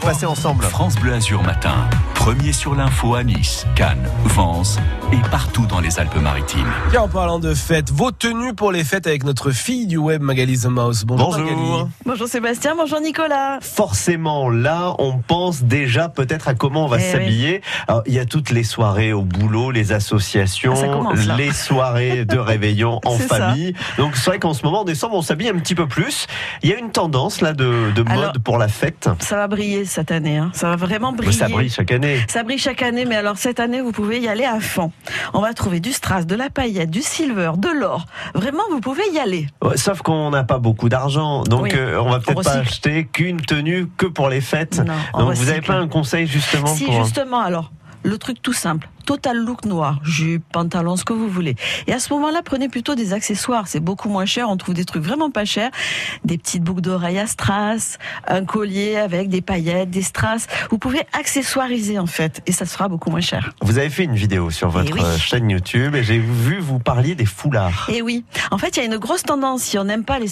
passer ensemble. France Bleu Azur Matin, premier sur l'info à Nice, Cannes, Vence et partout dans les Alpes-Maritimes. Et en parlant de fêtes, vos tenues pour les fêtes avec notre fille du web, Magali The Mouse. Bonjour. Magali. Bonjour Sébastien, bonjour Nicolas. Forcément, là, on pense déjà peut-être à comment on va s'habiller. Alors, il y a toutes les soirées au boulot, les associations, les soirées de réveillon en famille. Donc c'est vrai qu'en ce moment, en décembre, on s'habille un petit peu plus. Il y a une tendance là de mode pour la fête. Ça va briller cette année, hein. Ça va vraiment briller. Mais ça brille chaque année. Ça brille chaque année, mais alors cette année, vous pouvez y aller à fond. On va trouver du strass, de la paillette, du silver, de l'or. Vraiment, vous pouvez y aller. Sauf qu'on n'a pas beaucoup d'argent, donc on va peut-être pas acheter qu'une tenue que pour les fêtes. Non, donc vous n'avez pas un conseil justement justement, alors, le truc tout simple. Total look noir, jupe, pantalon, ce que vous voulez. Et à ce moment-là, prenez plutôt des accessoires. C'est beaucoup moins cher. On trouve des trucs vraiment pas chers. Des petites boucles d'oreilles à strass, un collier avec des paillettes, des strass. Vous pouvez accessoiriser, en fait. Et ça se fera beaucoup moins cher. Vous avez fait une vidéo sur votre chaîne YouTube et j'ai vu vous parliez des foulards. Et oui. En fait, il y a une grosse tendance. Si on n'aime pas les